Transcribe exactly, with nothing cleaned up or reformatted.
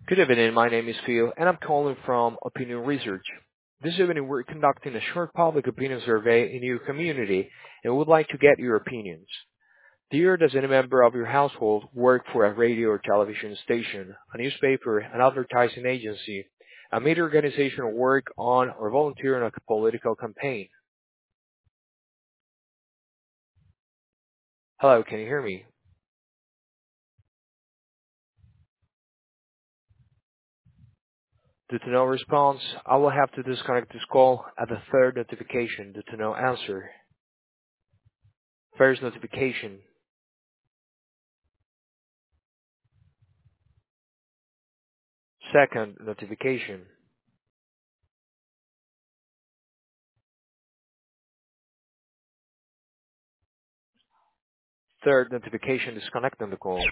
Good evening. My name is Phil, and I'm calling from Opinion Research. This evening, we're conducting a short public opinion survey in your community and would like to get your opinions. Dear, does any member of your household work for a radio or television station, a newspaper, an advertising agency, a media organization, or work on or volunteer in a political campaign? Hello, can you hear me? Due to no response, I will have to disconnect this call at the third notification due to no answer. First notification. Second notification. Third notification disconnecting the call.